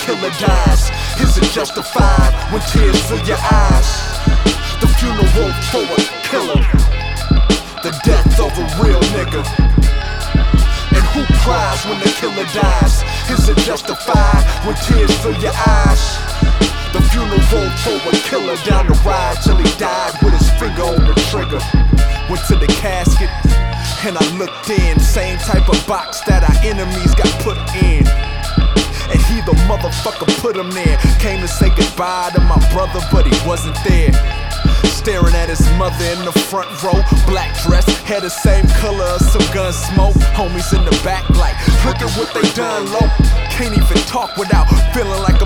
killer dies? Is it justified when tears fill your eyes? The funeral for a killer, the death of a real nigga. And who cries when the killer dies? Is it justified when tears fill your eyes? The funeral for a killer, down the ride till he died with his finger on the trigger. Went to the casket and I looked in, same type of box that our enemies got put in. And he the motherfucker put him there. Came to say goodbye to my brother, but he wasn't there. Staring at his mother in the front row, black dress, hair the same color as some gun smoke. Homies in the back like, look at what they done, low. Can't even talk without feeling like